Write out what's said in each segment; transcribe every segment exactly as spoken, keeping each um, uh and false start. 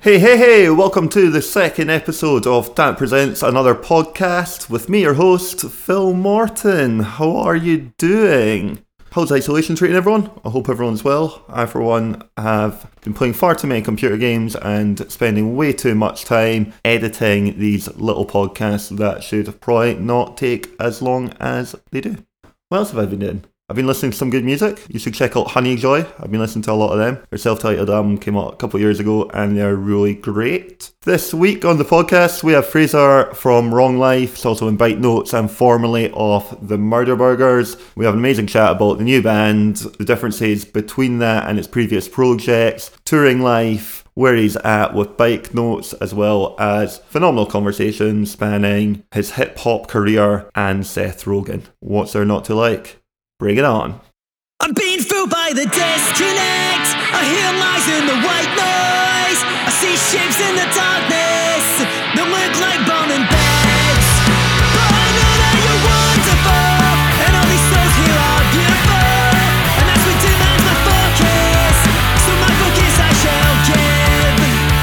Hey, hey, hey, welcome to the second episode of Tant Presents Another Podcast with me, your host, Phil Morton. How are you doing? How's isolation treating everyone? I hope everyone's well. I, for one, have been playing far too many computer games and spending way too much time editing these little podcasts that should probably not take as long as they do. What else have I been doing? I've been listening to some good music. You should check out Honeyjoy. I've been listening to a lot of them. Their self-titled album came out a couple of years ago and they're really great. This week on the podcast, we have Fraser from Wrong Life. It's also in Bite Notes and formerly of the Murder Burgers. We have an amazing chat about the new band, the differences between that and its previous projects, touring life, where he's at with Bike Notes, as well as phenomenal conversations spanning his hip-hop career and Seth Rogen. What's there not to like? Bring it on. I'm being fooled by the disconnect. I hear lies in the white noise. I see shapes in the darkness that look like burning beds. But I know that you're wonderful, and all these souls here are beautiful. And as we demand my focus, so my focus I shall give.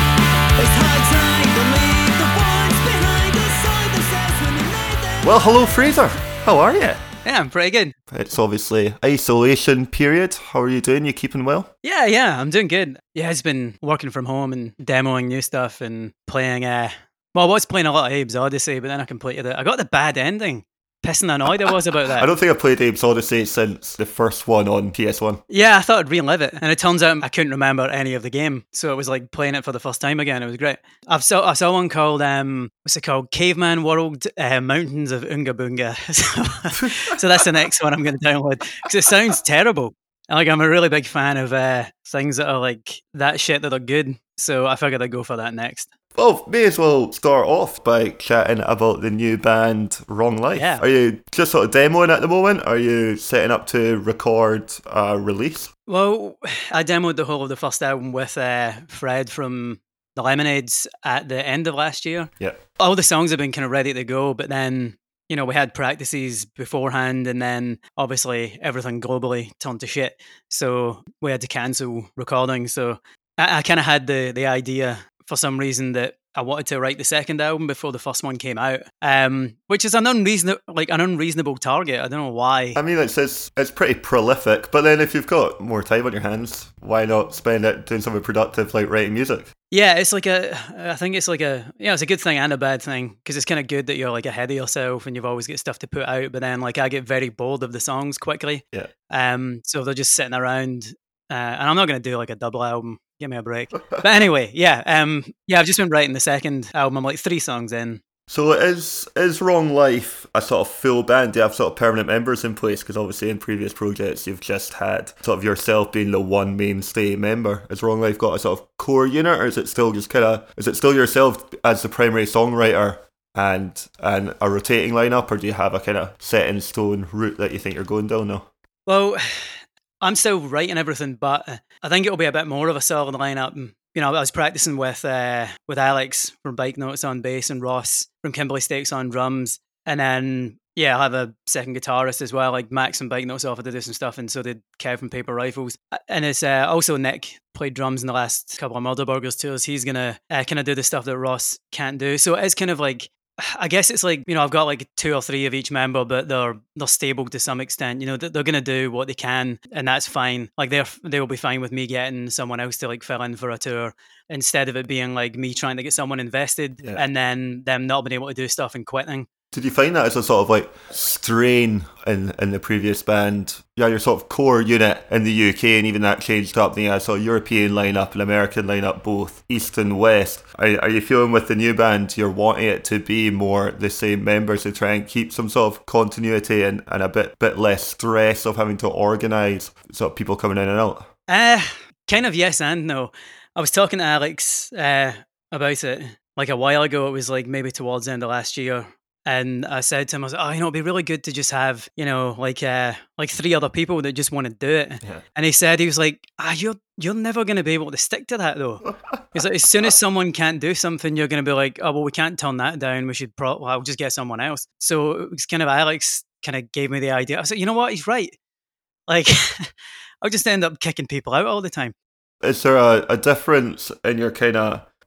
It's high time to leave the ones behind us saw themselves when they made them. Well, hello, Fraser. How are you? Yeah, I'm pretty good. It's obviously isolation period. How are you doing? You keeping well? Yeah, yeah, I'm doing good. Yeah, it's been working from home and demoing new stuff and playing, uh, well, I was playing a lot of Abe's Odyssey, but then I completed it. I got the bad ending. Pissing annoyed I was about that. I don't think I've played Abe's Odyssey since the first one on P S one. Yeah, I thought I'd relive it. And it turns out I couldn't remember any of the game. So it was like playing it for the first time again. It was great. I've saw, I saw one called, um, what's it called? Caveman World uh, Mountains of Oonga Boonga. so, so that's the next one I'm going to download. Because it sounds terrible. And, like, I'm a really big fan of uh, things that are like that shit that are good. So I figured I'd go for that next. Well, may as well start off by chatting about the new band Wrong Life. Yeah. Are you just sort of demoing at the moment? Are you setting up to record a release? Well, I demoed the whole of the first album with uh, Fred from the Lemonades at the end of last year. Yeah. All the songs have been kind of ready to go, but then, you know, we had practices beforehand, and then obviously everything globally turned to shit. So we had to cancel recording. So I, I kind of had the the idea for some reason that I wanted to write the second album before the first one came out, um, which is an unreasonable, like an unreasonable target. I don't know why. I mean, it's, it's it's pretty prolific, but then if you've got more time on your hands, why not spend it doing something productive like writing music? Yeah, it's like a, I think it's like a, yeah, it's a good thing and a bad thing, because it's kind of good that you're like ahead of yourself and you've always got stuff to put out, but then like I get very bored of the songs quickly. Yeah. Um. So they're just sitting around, uh, and I'm not going to do like a double album. Give me a break. But anyway, yeah, um, yeah, I've just been writing the second album. I'm like three songs in. So is is Wrong Life a sort of full band? Do you have sort of permanent members in place? Because obviously in previous projects you've just had sort of yourself being the one mainstay member. Has Wrong Life got a sort of core unit, or is it still just kind of, is it still yourself as the primary songwriter and and a rotating lineup, or do you have a kind of set in stone route that you think you're going down now? Well, I'm still writing everything, but I think it'll be a bit more of a solid lineup. You know, I was practicing with uh, with Alex from Bike Notes on bass and Ross from Kimberly Stakes on drums. And then, yeah, I'll have a second guitarist as well. Like Max from Bike Notes offered to do some stuff, and so did Kev from Paper Rifles. And it's uh, also Nick played drums in the last couple of Murder Burgers tours. He's going to uh, kind of do the stuff that Ross can't do. So it's kind of like, I guess it's like, you know, I've got like two or three of each member, but they're they're stable to some extent. You know, they're going to do what they can, and that's fine. Like they're they'll be fine with me getting someone else to like fill in for a tour, instead of it being like me trying to get someone invested, yeah, and then them not being able to do stuff and quitting. Did you find that as a sort of like strain in, in the previous band? Yeah, your sort of core unit in the U K, and even that changed up. The uh, sort of European lineup and American lineup, both East and West. Are, are you feeling with the new band you're wanting it to be more the same members to try and keep some sort of continuity and, and a bit bit less stress of having to organise sort of people coming in and out? Uh, kind of yes and no. I was talking to Alex uh, about it like a while ago. It was like maybe towards the end of last year. And I said to him, I was like, oh, you know, it'd be really good to just have, you know, like uh, like three other people that just want to do it. Yeah. And he said, he was like, ah, you're you're never going to be able to stick to that, though. He's like, as soon as someone can't do something, you're going to be like, oh, well, we can't turn that down. We should probably, well, I'll just get someone else. So it was kind of, Alex kind of gave me the idea. I was like, you know what? He's right. Like, I'll just end up kicking people out all the time. Is there a, a difference in your kind of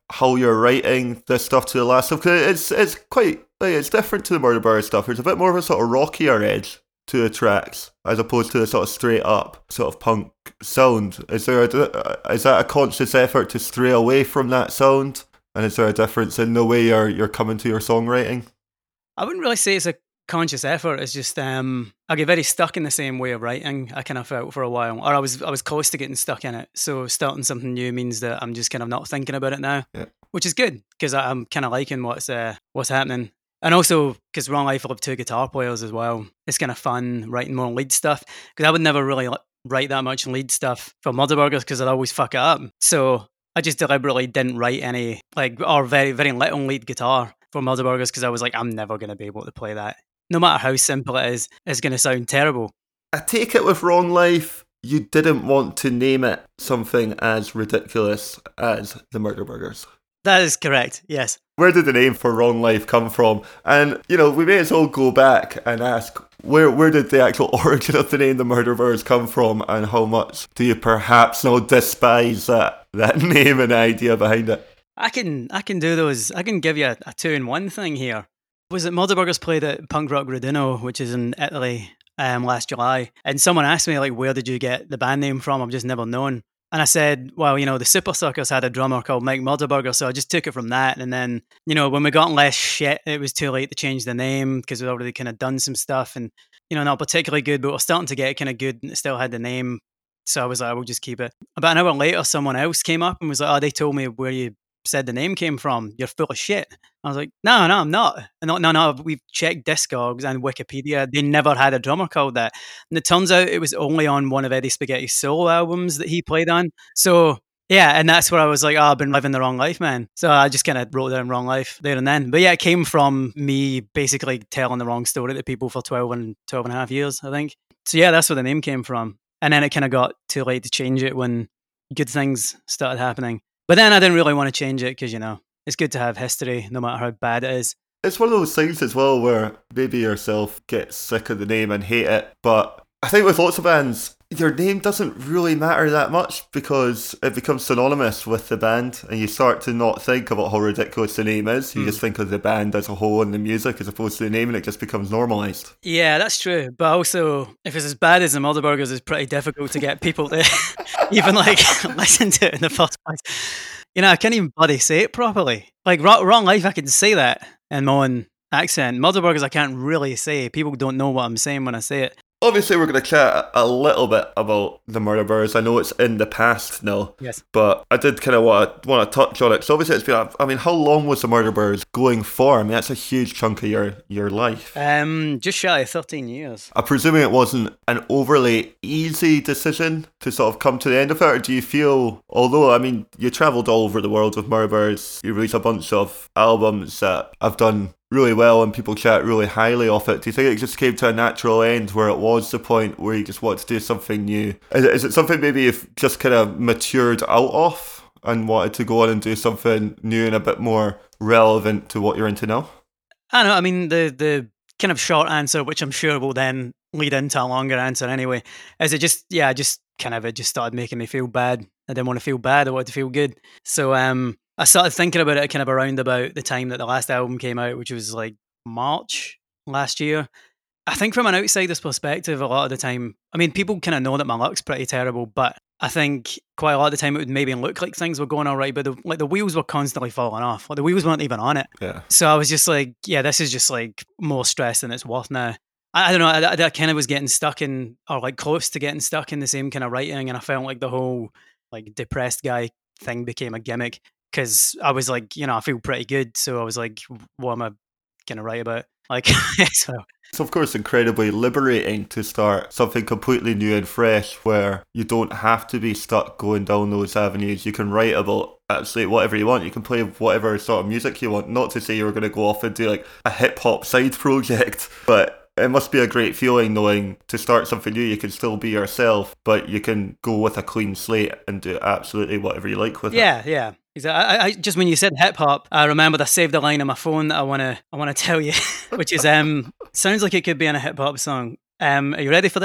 how you're writing this stuff to the last stuff? Because it's it's quite like, it's different to the Murder Bird stuff. There's a bit more of a sort of rockier edge to the tracks as opposed to the sort of straight up sort of punk sound. Is there a, is that a conscious effort to stray away from that sound? And is there a difference in the way you're you're coming to your songwriting? I wouldn't really say it's a conscious effort. It's just um, I get very stuck in the same way of writing. I kind of felt for a while, or I was I was close to getting stuck in it. So starting something new means that I'm just kind of not thinking about it now, yeah. which is good because I'm kind of liking what's uh, what's happening. And also because Wrong Life will have two guitar players as well. It's kind of fun writing more lead stuff because I would never really write that much lead stuff for Murder Burgers because I'd always fuck it up. So I just deliberately didn't write any like or very very little lead guitar for Murder Burgers because I was like, I'm never going to be able to play that. No matter how simple it is, it's going to sound terrible. I take it with Wrong Life, you didn't want to name it something as ridiculous as the Murder Burgers. That is correct, yes. Where did the name for Wrong Life come from? And, you know, we may as well go back and ask, where where did the actual origin of the name The Murder Birds come from, and how much do you perhaps now despise that, that name and the idea behind it? I can I can do those. I can give you a, a two-in-one thing here. Was it Murder Burgers played at Punk Rock Gradino, which is in Italy, um, last July, and someone asked me, like, where did you get the band name from? I've just never known. And I said, well, you know, the Super Suckers had a drummer called Mike Murderburger, so I just took it from that. And then, you know, when we got less shit, it was too late to change the name because we'd already kind of done some stuff and, you know, not particularly good, but we're starting to get kind of good and it still had the name. So I was like, I will just keep it. About an hour later, someone else came up and was like, oh, they told me where you said the name came from. You're full of shit. I was like, no, no, I'm not. No, no, no. We've checked Discogs and Wikipedia. They never had a drummer called that. And it turns out it was only on one of Eddie Spaghetti's solo albums that he played on. So yeah, and that's where I was like, oh, I've been living the wrong life, man. So I just kind of wrote down Wrong Life there and then. But yeah, it came from me basically telling the wrong story to people for twelve and twelve and a half years, I think. So yeah, that's where the name came from. And then it kind of got too late to change it when good things started happening. But then I didn't really want to change it because, you know, it's good to have history no matter how bad it is. It's one of those things as well where maybe yourself get sick of the name and hate it. But I think with lots of bands, your name doesn't really matter that much because it becomes synonymous with the band and you start to not think about how ridiculous the name is. You mm. just think of the band as a whole and the music as opposed to the name, and it just becomes normalised. Yeah, that's true. But also, if it's as bad as the Murder Burgers, it's pretty difficult to get people to even like listen to it in the first place. You know, I can't even bloody say it properly. Like Wrong Life, I can say that in my own accent. Murder Burgers, I can't really say. People don't know what I'm saying when I say it. Obviously, we're going to chat a little bit about the Murder Birds. I know it's in the past now, yes, but I did kind of want to want to touch on it. So obviously, it's been. I mean, how long was the Murder Birds going for? I mean, that's a huge chunk of your your life. Um, just shy of thirteen years. I'm presuming it wasn't an overly easy decision to sort of come to the end of it, or do you feel? Although, I mean, you travelled all over the world with Murder Birds. You released a bunch of albums that have done really well and people chat really highly of it. Do you think it just came to a natural end where it was the point where you just want to do something new? Is it, is it something maybe you've just kind of matured out of and wanted to go on and do something new and a bit more relevant to what you're into now? I don't know. I mean, the the kind of short answer, which I'm sure will then lead into a longer answer anyway, is it just, yeah, just kind of, it just started making me feel bad. I didn't want to feel bad. I wanted to feel good. So, um, I started thinking about it kind of around about the time that the last album came out, which was like March last year. I think from an outsider's perspective, a lot of the time, I mean, people kind of know that my luck's pretty terrible, but I think quite a lot of the time it would maybe look like things were going all right, but the, like the wheels were constantly falling off. Like the wheels weren't even on it. Yeah. So I was just like, yeah, this is just like more stress than it's worth now. I, I don't know, I, I kind of was getting stuck in, or like close to getting stuck in the same kind of writing, and I felt like the whole like depressed guy thing became a gimmick. Because I was like, you know, I feel pretty good. So I was like, what am I going to write about? Like, so. It's of course incredibly liberating to start something completely new and fresh where you don't have to be stuck going down those avenues. You can write about absolutely whatever you want. You can play whatever sort of music you want. Not to say you're going to go off and do like a hip hop side project, but it must be a great feeling knowing to start something new, you can still be yourself, but you can go with a clean slate and do absolutely whatever you like with yeah, it. Yeah, yeah. I, I just when you said hip hop, I remembered I saved a line on my phone that I wanna I wanna tell you, which is um sounds like it could be in a hip hop song. Um, are you ready for this?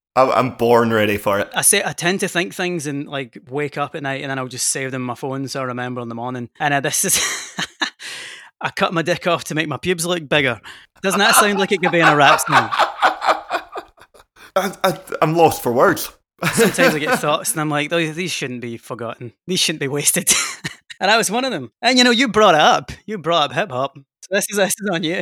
I'm, I'm born ready for it. I say I tend to think things and like wake up at night and then I'll just save them on my phone so I remember in the morning. And uh, this is, I cut my dick off to make my pubes look bigger. Doesn't that sound like it could be in a rap song? I, I, I'm lost for words. Sometimes I get thoughts and I'm like, oh, these shouldn't be forgotten. These shouldn't be wasted. And I was one of them. And you know, you brought it up. You brought up hip hop. So this is this is on you.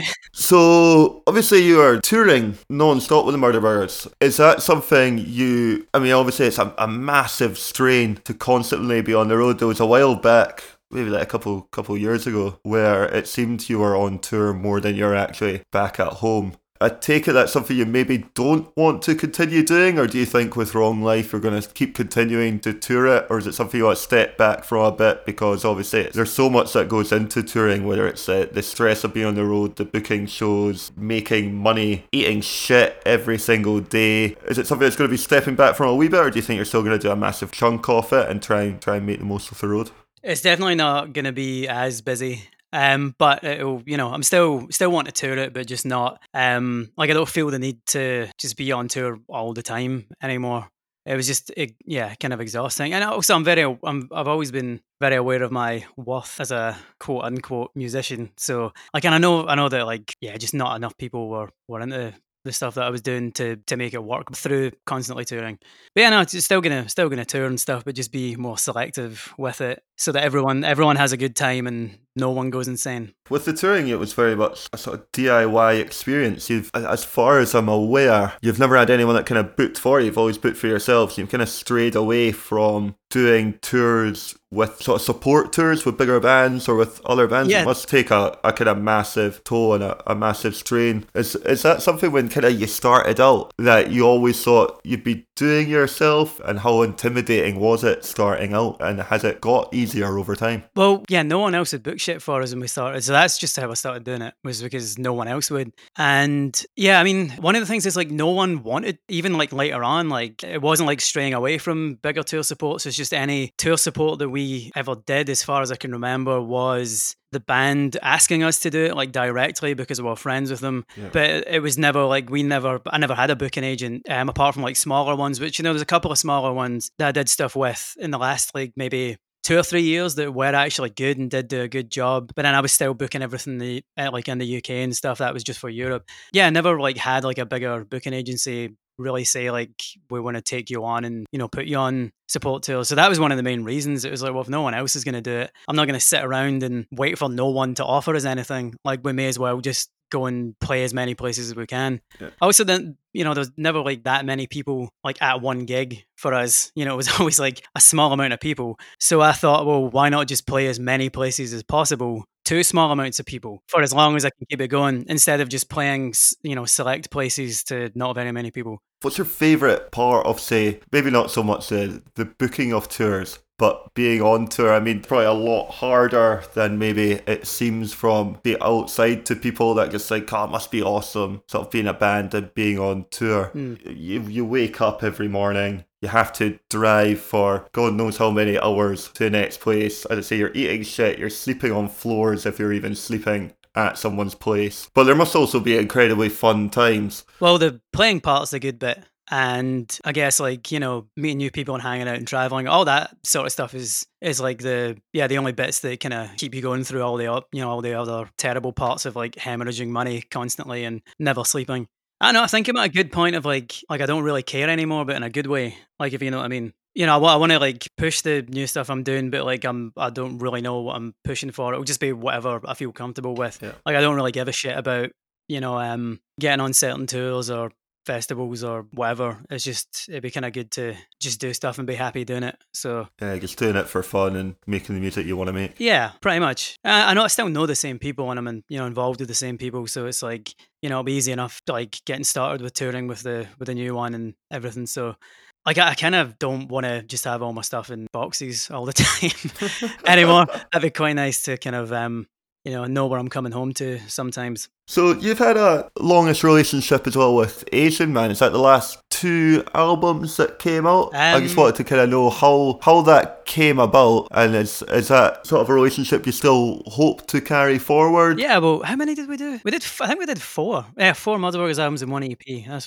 So obviously you are touring non-stop with the Murderbirds. Is that something you, I mean obviously it's a, a massive strain to constantly be on the road. There was a while back, maybe like a couple couple years ago, where it seemed you were on tour more than you're actually back at home. I take it that's something you maybe don't want to continue doing, or do you think with Wrong Life you're going to keep continuing to tour it, or is it something you want to step back from a bit, because obviously there's so much that goes into touring, whether it's uh, the stress of being on the road, the booking shows, making money, eating shit every single day. Is it something that's going to be stepping back from a wee bit, or do you think you're still going to do a massive chunk off it and try and, try and make the most of the road? It's definitely not going to be as busy. Um, but it'll, you know, I'm still still want to tour it, but just not. Um, like I don't feel the need to just be on tour all the time anymore. It was just, it, yeah, kind of exhausting. And also, I'm very, I'm, I've always been very aware of my worth as a quote unquote musician. So, like, and I know, I know that, like, yeah, just not enough people were were into the stuff that I was doing to to make it work through constantly touring. But yeah, no, it's still gonna still gonna tour and stuff, but just be more selective with it so that everyone everyone has a good time and no one goes insane. With the touring, it was very much a sort of D I Y experience. You've, as far as I'm aware, you've never had anyone that kind of booked for you. You've always booked for yourselves. You've kind of strayed away from doing tours with sort of support tours with bigger bands or with other bands. Yeah. It must take a, a kind of massive toll and a, a massive strain. Is is that something when kind of you started out that you always thought you'd be doing yourself, and how intimidating was it starting out, and has it got easier over time? Well, yeah, no one else had booked shit for us when we started, so that's just how I started doing it, was because no one else would. And yeah, I mean, one of the things is like no one wanted, even like later on, like it wasn't like straying away from bigger tour supports. It's just any tour support that we ever did, as far as I can remember, was the band asking us to do it like directly because we were friends with them. Yeah. But it was never like, we never, I never had a booking agent, um, apart from like smaller ones, which, you know, there's a couple of smaller ones that I did stuff with in the last like maybe two or three years that were actually good and did do a good job. But then I was still booking everything the, uh, like in the U K and stuff. That was just for Europe. Yeah, I never like had like a bigger booking agency really say like, we want to take you on and, you know, put you on support tours. So that was one of the main reasons. It was like, well, if no one else is going to do it, I'm not going to sit around and wait for no one to offer us anything. Like, we may as well just go and play as many places as we can. Yeah. Also, then, you know, there's never like that many people like at one gig for us. You know, it was always like a small amount of people. So I thought, well, why not just play as many places as possible to small amounts of people for as long as I can keep it going, instead of just playing, you know, select places to not very many people. What's your favourite part of, say, maybe not so much the, the booking of tours, but being on tour? I mean, probably a lot harder than maybe it seems from the outside to people that just like, oh, it must be awesome, sort of being a band and being on tour. Mm. You, you wake up every morning, you have to drive for God knows how many hours to the next place. As I say, you're eating shit, you're sleeping on floors if you're even sleeping at someone's place. But there must also be incredibly fun times. Well, the playing part's a good bit. And I guess, like, you know, meeting new people and hanging out and traveling, all that sort of stuff is is like the, yeah, the only bits that kind of keep you going through all the, you know, all the other terrible parts of like hemorrhaging money constantly and never sleeping. I don't know, I think I'm at a good point of like, like I don't really care anymore, but in a good way. Like, if you know what I mean. You know, I want to like push the new stuff I'm doing, but like I'm, I don't really know what I'm pushing for. It'll just be whatever I feel comfortable with. Yeah. Like, I don't really give a shit about, you know, um, getting on certain tours or festivals or whatever. It's just, it'd be kind of good to just do stuff and be happy doing it. So yeah, just doing it for fun and making the music you want to make. Yeah, pretty much. Uh, I know I still know the same people and I'm in, you know, involved with the same people, so it's like, you know, it'll be easy enough to, like, getting started with touring with the with the new one and everything. So like, I kind of don't want to just have all my stuff in boxes all the time anymore. That'd be quite nice to kind of, um, you know, know where I'm coming home to sometimes. So you've had a longish relationship as well with Asian Man. Is that the last two albums that came out? Um, I just wanted to kind of know how how that came about, and is is that sort of a relationship you still hope to carry forward? Yeah, well, how many did we do? We did, I think we did four. Yeah, four Motherburgers albums and one E P. That's what we did.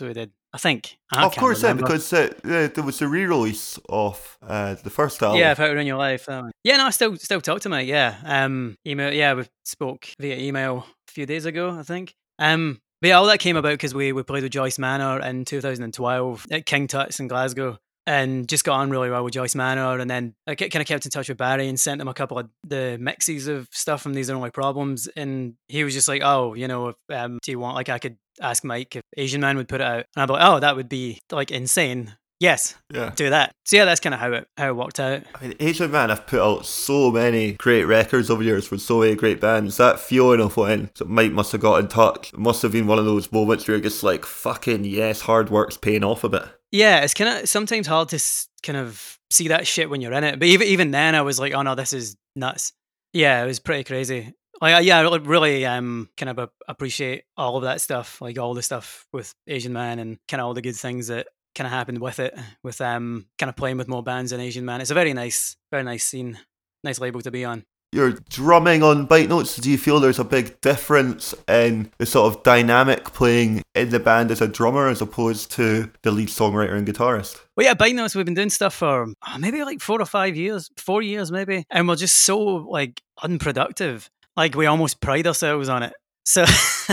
I think. I Of can't course, yeah, remember. because uh, uh, there was a re-release of uh, the first album. Yeah, If It Were In Your Life. That one. Yeah, no, I still still talk to him. Yeah, um, email. Yeah, we spoke via email a few days ago, I think. Um, but yeah, all that came about because we we played with Joyce Manor in two thousand twelve at King Tut's in Glasgow, and just got on really well with Joyce Manor. And then I kind of kept in touch with Barry and sent him a couple of the mixes of stuff from These Are Only Problems, and he was just like, "Oh, you know, if, um, do you want like I could ask Mike if Asian Man would put it out?" And I'm like, "Oh, that would be like insane." Yes, Yeah. do that. So yeah, that's kind of how it how it worked out. I mean, Asian Man have put out so many great records over the years with so many great bands. That feeling of when so Mike must have got in touch, it must have been one of those moments where you're just like, fucking yes, hard work's paying off a bit. Yeah, it's kind of sometimes hard to s- kind of see that shit when you're in it. But even even then, I was like, oh no, this is nuts. Yeah, it was pretty crazy. Like, I- yeah, I really, really um, kind of a- appreciate all of that stuff, like all the stuff with Asian Man and kind of all the good things that kind of happened with it, with um, kind of playing with more bands than Asian Man. It's a very nice, very nice scene, nice label to be on. You're drumming on Bite Notes. Do you feel there's a big difference in the sort of dynamic playing in the band as a drummer as opposed to the lead songwriter and guitarist? Well, yeah, Bite Notes, we've been doing stuff for oh, maybe like four or five years, four years maybe, and we're just so like unproductive. Like we almost pride ourselves on it. So,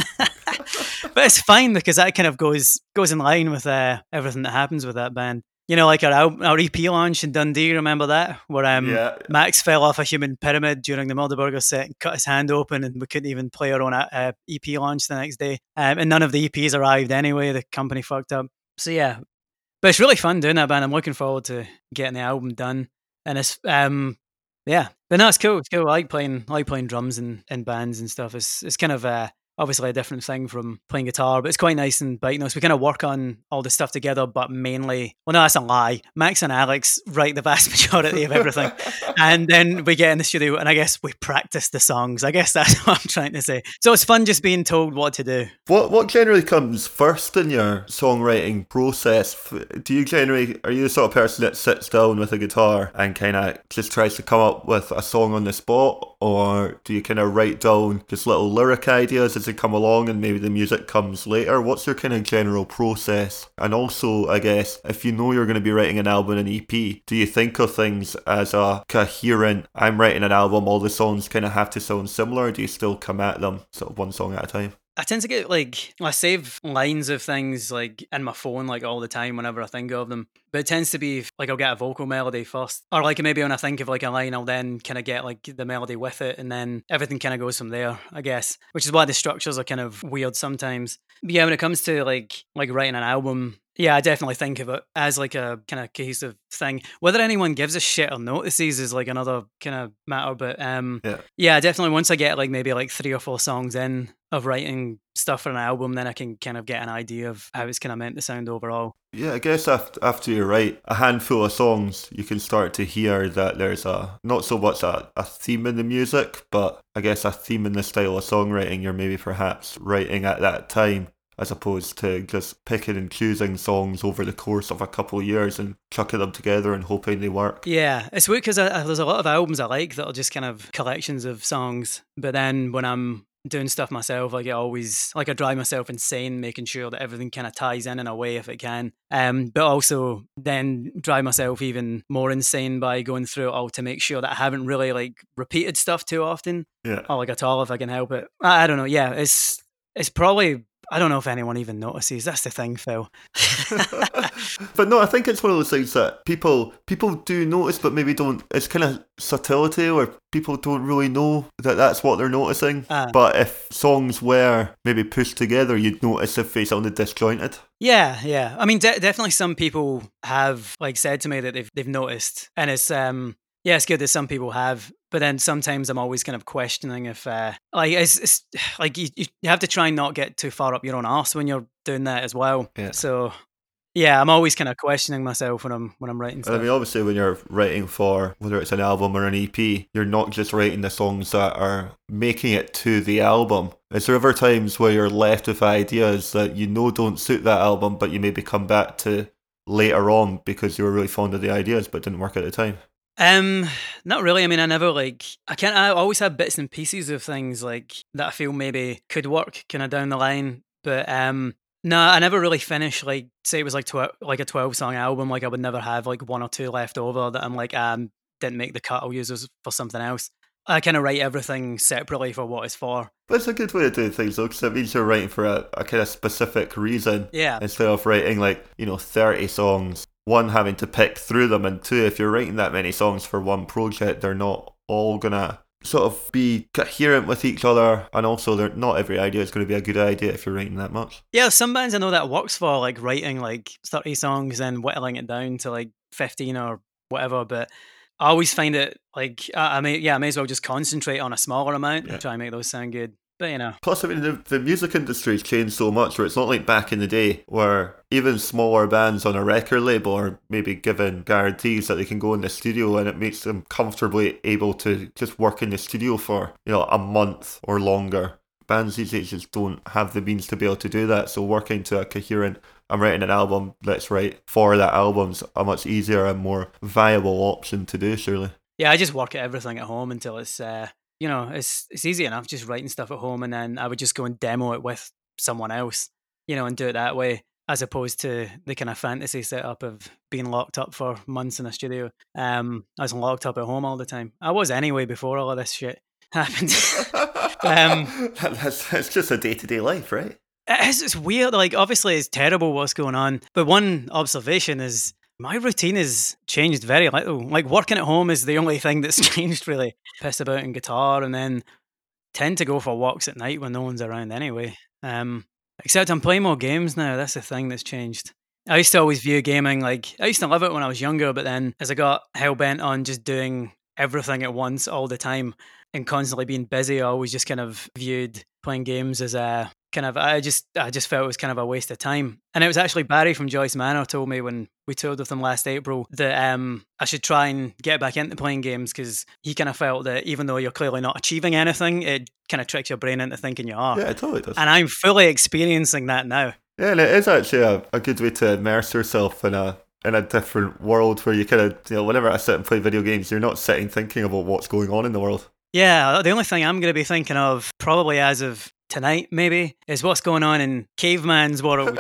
but it's fine because that kind of goes goes in line with uh, everything that happens with that band. You know, like our al- our E P launch in Dundee. Remember that, where um, Yeah. Max fell off a human pyramid during the Murderburger set and cut his hand open, and we couldn't even play our own uh, E P launch the next day. Um, and none of the E Ps arrived anyway. The company fucked up. So yeah, but it's really fun doing that band. I'm looking forward to getting the album done. And it's um yeah. But no, it's cool. It's cool. I like playing I like playing drums in, in bands and stuff. It's it's kind of uh obviously a different thing from playing guitar, but it's quite nice and Bite Notes. We kind of work on all the stuff together, but mainly well no, that's a lie. Max and Alex write the vast majority of everything. And then we get in the studio and I guess we practice the songs. I guess that's what I'm trying to say. So it's fun just being told what to do. What what generally comes first in your songwriting process? F- Do you generally are you the sort of person that sits down with a guitar and kind of just tries to come up with a song on the spot, or do you kind of write down just little lyric ideas as they come along and maybe the music comes later? What's your kind of general process? And also, I guess if you know you're going to be writing an album and E P, do you think of things as a coherent? I'm writing an album, all the songs kind of have to sound similar. Or do you still come at them sort of one song at a time? I tend to get like I save lines of things like in my phone like all the time whenever I think of them. But it tends to be like I'll get a vocal melody first, or like maybe when I think of like a line, I'll then kind of get like the melody with it, and then everything kind of goes from there. I guess, which is why the structures are kind of weird sometimes. But yeah, when it comes to like like writing an album. Yeah, I definitely think of it as like a kind of cohesive thing. Whether anyone gives a shit or notices is like another kind of matter. But um, Yeah. yeah, definitely once I get like maybe like three or four songs in of writing stuff for an album, then I can kind of get an idea of how it's kind of meant to sound overall. Yeah, I guess after, after you write a handful of songs, you can start to hear that there's a, not so much a, a theme in the music, but I guess a theme in the style of songwriting you're maybe perhaps writing at that time, as opposed to just picking and choosing songs over the course of a couple of years and chucking them together and hoping they work. Yeah, it's weird because there's a lot of albums I like that are just kind of collections of songs, but then when I'm doing stuff myself, like I always like I drive myself insane making sure that everything kind of ties in in a way if it can, um but also then drive myself even more insane by going through it all to make sure that I haven't really like repeated stuff too often, Yeah. or like at all if I can help it. I, I don't know. Yeah, it's it's probably I don't know if anyone even notices. That's the thing, Phil. But no, I think it's one of those things that people people do notice, but maybe don't. It's kind of subtlety, or people don't really know that that's what they're noticing. Ah. But if songs were maybe pushed together, you'd notice if they sounded disjointed. Yeah, yeah. I mean, de- definitely some people have like said to me that they've they've noticed, and it's um yeah, it's good that some people have. But then sometimes I'm always kind of questioning if uh like it's, it's like you you have to try and not get too far up your own arse when you're doing that as well. Yeah. So yeah, I'm always kind of questioning myself when I'm when I'm writing And stuff. I mean, obviously, when you're writing for whether it's an album or an E P, you're not just writing the songs that are making it to the album. Is there ever times where you're left with ideas that you know don't suit that album, but you maybe come back to later on because you were really fond of the ideas but didn't work at the time? Um, not really. I mean, I never like I can't. I always have bits and pieces of things like that I feel maybe could work kind of down the line, but um, No, I never really finished, like, say it was like tw- like a twelve song album. Like, I would never have like one or two left over that I'm like, um, didn't make the cut. I'll use those for something else. I kind of write everything separately for what it's for. But it's a good way of doing things though, because it means you're writing for a, a kind of specific reason. Yeah. Instead of writing like, you know, thirty songs, one, having to pick through them, and two, if you're writing that many songs for one project, they're not all gonna sort of be coherent with each other, and also they're not every idea is going to be a good idea if you're writing that much. Yeah, some bands I know that works for, like writing like thirty songs and whittling it down to like fifteen or whatever, but I always find it like I, I may yeah I may as well just concentrate on a smaller amount Yeah. and try and make those sound good. But you know, Plus, I mean, the, the music industry's changed so much where it's not like back in the day where even smaller bands on a record label are maybe given guarantees that they can go in the studio, and it makes them comfortably able to just work in the studio for, you know, a month or longer. Bands these days just don't have the means to be able to do that, so working to a coherent, I'm writing an album, let's write for that album's a much easier and more viable option to do, surely. yeah, I just work at everything at home until it's uh, you know it's it's easy enough just writing stuff at home, and then I would just go and demo it with someone else, you know, and do it that way, as opposed to the kind of fantasy setup of being locked up for months in a studio. Um, I was locked up at home all the time. I was anyway before all of this shit happened. um, that's, that's just a day-to-day life, right? It is, it's weird. Like, obviously, it's terrible what's going on. But one observation is my routine has changed very little. Like, working at home is the only thing that's changed, really. Piss about in guitar, and then tend to go for walks at night when no one's around anyway. Um, except I'm playing more games now. That's the thing that's changed. I used to always view gaming like, I used to love it when I was younger, but then as I got hell-bent on just doing everything at once all the time and constantly being busy, I always just kind of viewed playing games as a kind of, I just I just felt it was kind of a waste of time. And it was actually Barry from Joyce Manor told me when we toured with him last April that um, I should try and get back into playing games, because he kind of felt that even though you're clearly not achieving anything, it kind of tricks your brain into thinking you are. Yeah, it totally does. And I'm fully experiencing that now. Yeah, and it is actually a, a good way to immerse yourself in a in a different world where you kind of, you know, whenever I sit and play video games, you're not sitting thinking about what's going on in the world. Yeah, the only thing I'm going to be thinking of, probably as of tonight maybe, is what's going on in Caveman's world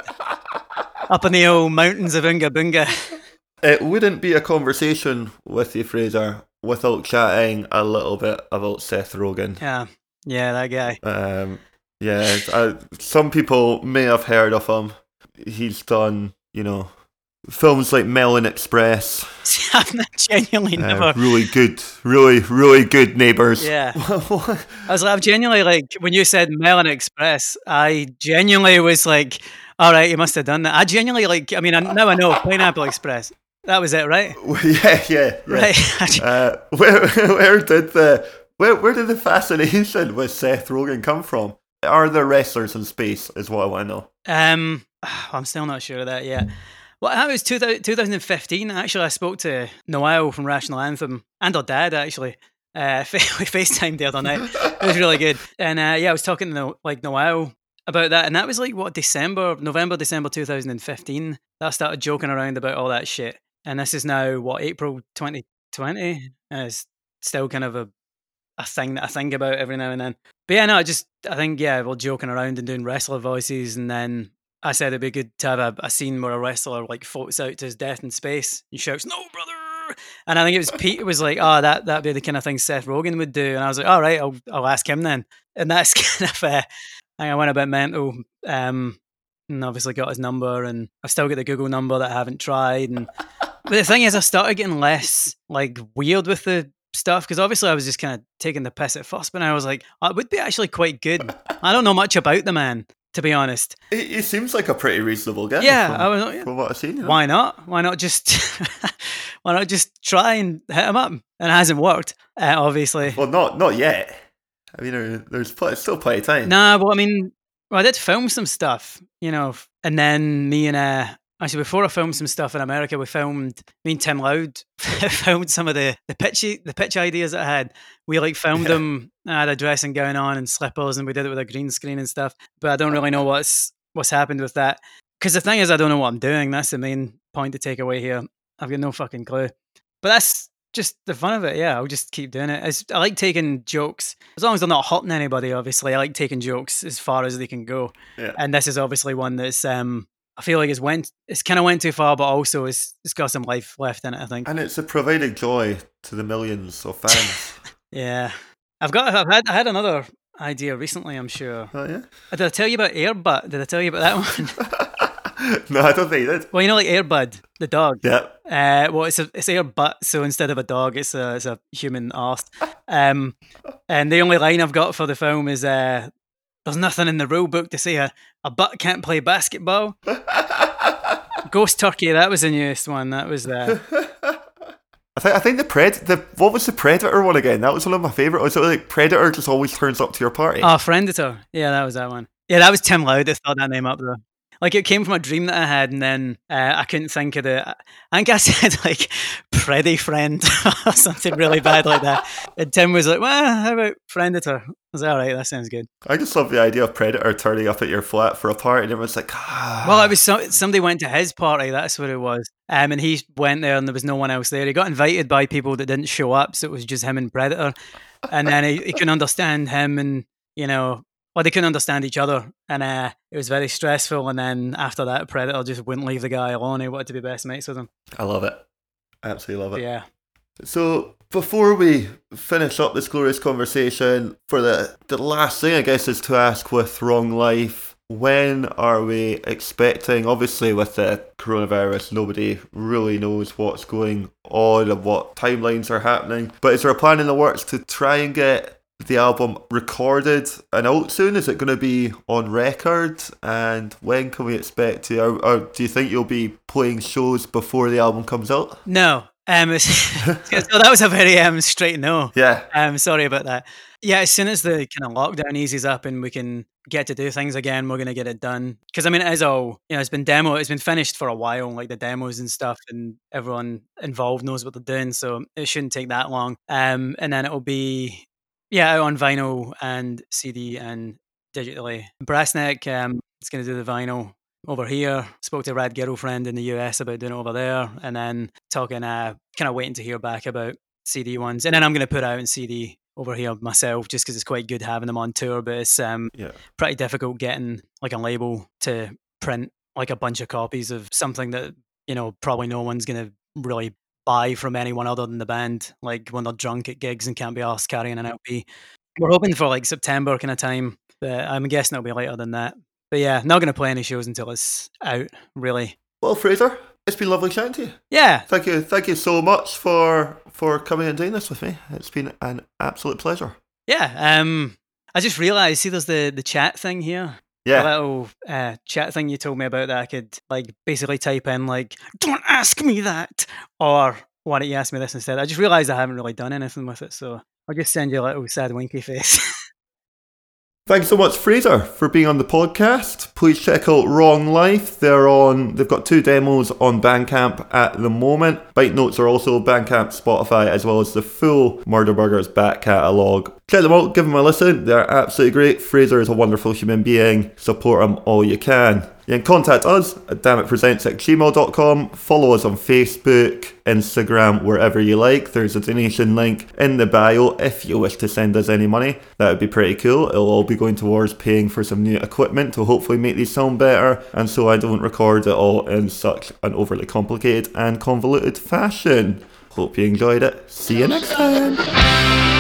up in the old mountains of Oonga Boonga. It wouldn't be a conversation with you, Fraser, without chatting a little bit about Seth Rogen. Yeah, yeah, that guy. Um, yeah, I, some people may have heard of him. He's done, you know, films like Melon Express. I've genuinely uh, never... Really good, really, really good Neighbours. Yeah. I was like, I've genuinely, like, when you said Melon Express, I genuinely was like, all right, you must have done that. I genuinely, like, I mean, I, now I know, Pineapple Express. That was it, right? yeah, yeah, yeah. Right. uh, where, where did the where, where did the fascination with Seth Rogen come from? Are there wrestlers in space, is what I want to know. Um, I'm still not sure of that yet. Well, that was two thousand, twenty fifteen. Actually, I spoke to Noel from Rational Anthem, and her dad, actually. Uh, we FaceTimed the other night. It was really good. And uh, yeah, I was talking to no, like Noel about that, and that was like, what, December, November, December two thousand fifteen. That I started joking around about all that shit. And this is now, what, April twenty twenty? And it's still kind of a, a thing that I think about every now and then. But yeah, no, I just, I think, yeah, we're joking around and doing wrestler voices, and then I said it'd be good to have a, a scene where a wrestler like floats out to his death in space and shouts, "No, brother!" And I think it was Pete who was like, "Oh, that that'd be the kind of thing Seth Rogen would do." And I was like, "All right, I'll I'll ask him then." And that's kind of, uh, I think I went a bit mental, um, and obviously got his number, and I've still got the Google number that I haven't tried. And but the thing is, I started getting less like weird with the stuff, because obviously I was just kind of taking the piss at first, but I was like, oh, it would be actually quite good. I don't know much about the man, to be honest. He, he seems like a pretty reasonable guy. Yeah, from, I was, yeah. from what I've seen. You know? Why not? Why not just why not just try and hit him up? And it hasn't worked, uh, obviously. Well, not not yet. I mean, there, there's pl- still plenty of time. Nah, but I mean, well, I did film some stuff, you know, and then me and uh, actually before I filmed some stuff in America, we filmed. Me and Tim Loud filmed some of the the pitch the pitch ideas that I had. We like filmed Yeah. them. I had a dressing gown on and slippers, and we did it with a green screen and stuff. But I don't really know what's what's happened with that, because the thing is, I don't know what I'm doing. That's the main point to take away here. I've got no fucking clue. But that's just the fun of it. Yeah, I'll just keep doing it. It's, I like taking jokes, as long as they're not hurting anybody, obviously. I like taking jokes as far as they can go. Yeah. And this is obviously one that's, um, I feel like it's went, it's kind of went too far, but also it's, it's got some life left in it, I think. And it's providing joy to the millions of fans. Yeah. I've got, I've had, I had another idea recently, I'm sure. Oh, yeah? Did I tell you about Airbud? Did I tell you about that one? No, I don't think you did. Well, you know, like Airbud, the dog. Yeah. Uh, well, it's a it's Airbud, so instead of a dog, it's a it's a human arse. Um, and the only line I've got for the film is, uh, "There's nothing in the rule book to say a, a butt can't play basketball." Ghost Turkey, that was the newest one. That was uh, I think I think the pred the what was the Predator one again? That was one of my favourite. Was it like Predator just always turns up to your party? oh, Friendator. Yeah, that was that one. Yeah, that was Tim Loud that thought that name up though. Like it came from a dream that I had, and then uh, I couldn't think of the. I think I said like Freddy Friend or something really bad like that. And Tim was like, "Well, how about Friendator?" I was like, "All right, that sounds good." I just love the idea of Predator turning up at your flat for a party, and everyone's like, ah. Well, it was so, somebody went to his party. That's what it was. Um, and he went there, and there was no one else there. He got invited by people that didn't show up, so it was just him and Predator. And then he, he couldn't understand him, and you know. Well, they couldn't understand each other, and uh, it was very stressful. And then after that, Predator just wouldn't leave the guy alone. He wanted to be best mates with him. I love it. Absolutely love it. Yeah. So before we finish up this glorious conversation, for the, the last thing I guess is to ask with Wrong Life, when are we expecting, obviously with the coronavirus, nobody really knows what's going on and what timelines are happening, but is there a plan in the works to try and get the album recorded and out soon? Is it going to be on record, and when can we expect to, or, or do you think you'll be playing shows before the album comes out? No. Um, it's, so that was a very um, straight no. Yeah. Um, sorry about that. Yeah, as soon as the kind of lockdown eases up and we can get to do things again, we're going to get it done. Because, I mean, it is all, you know, it's been demo, it's been finished for a while, like the demos and stuff, and everyone involved knows what they're doing, so it shouldn't take that long. Um, and then it'll be, yeah, out on vinyl and C D and digitally. Brassneck um, is going to do the vinyl over here. Spoke to Rad Girlfriend in the U S about doing it over there, and then talking, uh, kind of waiting to hear back about C D ones. And then I'm going to put out in C D over here myself, just because it's quite good having them on tour, but it's um, yeah. pretty difficult getting like a label to print like a bunch of copies of something that, you know, probably no one's going to really buy from anyone other than the band, like when they're drunk at gigs and can't be asked carrying an L P. We're hoping for like September kind of time, but I'm guessing it'll be later than that. But yeah, not going to play any shows until it's out, really. Well, Fraser, it's been lovely chatting to you. Yeah. Thank you. Thank you so much for for coming and doing this with me. It's been an absolute pleasure. Yeah. Um, I just realised, see, there's the, the chat thing here. Yeah. A little uh, chat thing you told me about that I could like basically type in like, "Don't ask me that," or "Why don't you ask me this instead?" I just realised I haven't really done anything with it, so I'll just send you a little sad winky face. Thanks so much, Fraser, for being on the podcast. Please check out Wrong Life. They're on. They've got two demos on Bandcamp at the moment. Bite Notes are also Bandcamp, Spotify, as well as the full Murder Burgers back catalogue. Check them out. Give them a listen. They're absolutely great. Fraser is a wonderful human being. Support him all you can. You can contact us at dammitpresents at gmail dot com. Follow us on Facebook, Instagram, wherever you like. There's a donation link in the bio if you wish to send us any money. That would be pretty cool. It'll all be going towards paying for some new equipment to hopefully make these sound better, and so I don't record it all in such an overly complicated and convoluted fashion. Hope you enjoyed it. See you next time.